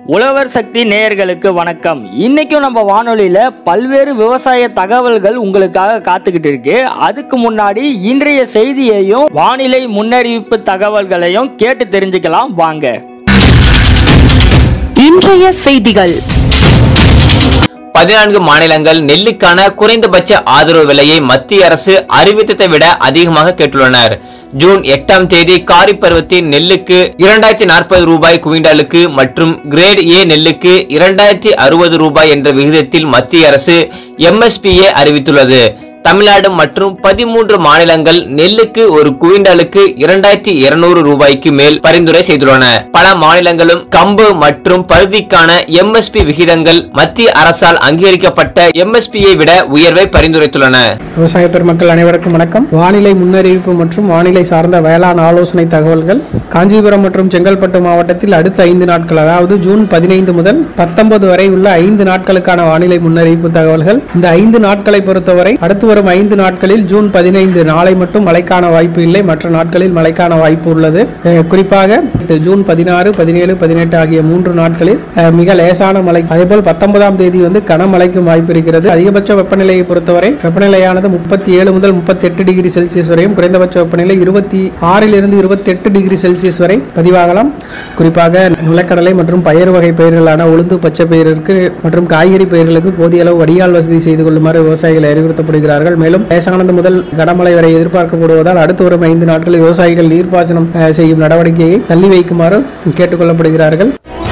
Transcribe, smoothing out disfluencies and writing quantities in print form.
உழவர் சக்தி நேயர்களுக்கு வணக்கம். இன்னைக்கும் நம்ம வானொலியில பல்வேறு விவசாய தகவல்கள் உங்களுக்காக காத்துக்கிட்டு இருக்கு. அதுக்கு முன்னாடி இன்றைய செய்தியையும் வானிலை முன்னறிவிப்பு தகவல்களையும் கேட்டு தெரிஞ்சுக்கலாம் வாங்க. இன்றைய செய்திகள். 14 மாநிலங்கள் நெல்லுக்கான குறைந்தபட்ச ஆதரவு விலையை மத்திய அரசு அறிவித்ததை விட அதிகமாக கேட்டுள்ளனர். ஜூன் 8ஆம் தேதி காரிப் பருவத்தின் நெல்லுக்கு 2040 ரூபாய் குவிண்டாலுக்கு மற்றும் கிரேட் ஏ நெல்லுக்கு 2060 ரூபாய் என்ற விகிதத்தில் மத்திய அரசு MSPயை அறிவித்துள்ளது. தமிழ்நாடு மற்றும் 13 மாநிலங்கள் நெல்லுக்கு ஒரு குவிண்டாலுக்கு 2200 ரூபாய்க்கு மேல் பரிந்துரை செய்துள்ளன. பல மாநிலங்களும் கம்பு மற்றும் பருத்திக்கான MSP விகிதங்கள் மத்திய அரசால் அங்கீகரிக்கப்பட்ட MSPயை விட உயர்வை பரிந்துரைத்துள்ளன. விவசாய பெருமக்கள் அனைவருக்கும் வணக்கம். வானிலை முன்னறிவிப்பு மற்றும் வானிலை சார்ந்த வேளாண் ஆலோசனை தகவல்கள். காஞ்சிபுரம் மற்றும் செங்கல்பட்டு மாவட்டத்தில் அடுத்த 5 நாட்கள், அதாவது ஜூன் 15 முதல் 19 வரை உள்ள 5 நாட்களுக்கான வானிலை முன்னறிவிப்பு தகவல்கள். இந்த 5 நாட்களை பொறுத்தவரை அடுத்து வரும் 5 நாட்களில் ஜூன் 15 நாளை மட்டும் மழைக்கான வாய்ப்பு இல்லை, மற்ற நாட்களில் மழைக்கான வாய்ப்பு உள்ளது. குறிப்பாக ஜூன் 16, 17, 18 ஆகிய 3 நாட்களில் மிக லேசான மழை, அதேபோல் 19ஆம் தேதி கனமழைக்கும் வாய்ப்பு இருக்கிறது. அதிகபட்ச வெப்பநிலையை பொறுத்தவரை வெப்பநிலையானது 37 முதல் 38 டிகிரி செல்சியஸ் வரையும், குறைந்தபட்ச வெப்பநிலை 26 இருந்து 28 டிகிரி செல்சியஸ் வரை பதிவாகலாம். குறிப்பாக நிலக்கடலை மற்றும் பயிர் வகை பயிர்களான உளுந்து, பச்சை பயிருக்கு மற்றும் காய்கறி பயிர்களுக்கு போதிய அளவு வடிகால் வசதி செய்து கொள்ளுமாறு விவசாயிகள் அறிவுறுத்தப்படுகிறார்கள். மேலும் லேசானது முதல் கனமழை வரை எதிர்பார்க்கப்படுவதால் அடுத்து வரும் 5 நாட்களில் விவசாயிகள் நீர்ப்பாசனம் செய்யும் நடவடிக்கையை தள்ளி வைக்குமாறு கேட்டுக்கொள்ளப்படுகிறார்கள்.